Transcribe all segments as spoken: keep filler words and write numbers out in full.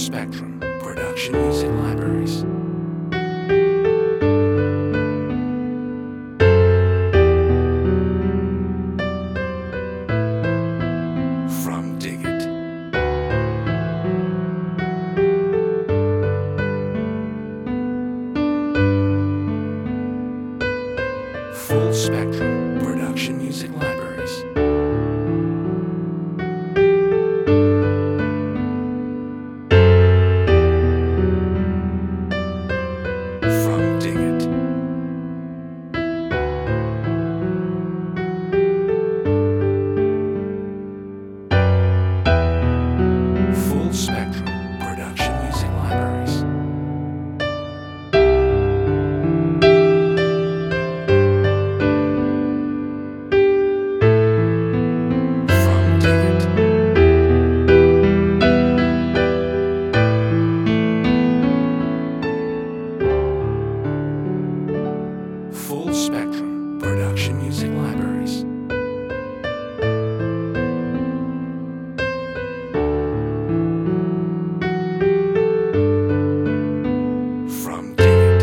Spectrum Production Music Libraries. From Dig It. Full Spectrum Production Music Libraries. From Dig It. Full Spectrum Production Music Libraries. From Dig It. Full Spectrum Production Music Libraries. From Dig It.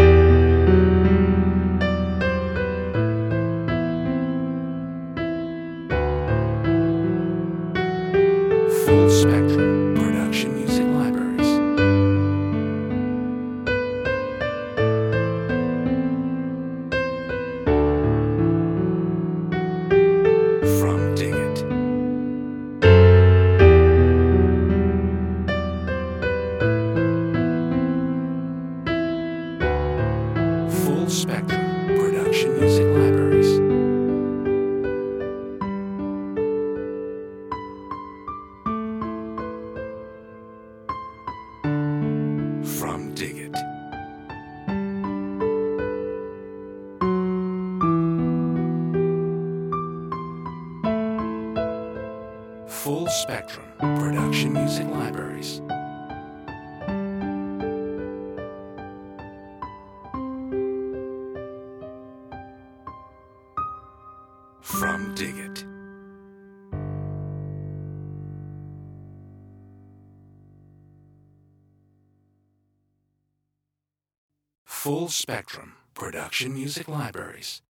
Full Spectrum Production Music Libraries. From Dig It. Full Spectrum Production Music Libraries. From Dig It. Full Spectrum Production Music Libraries. From Dig It. Full Spectrum Production Music Libraries.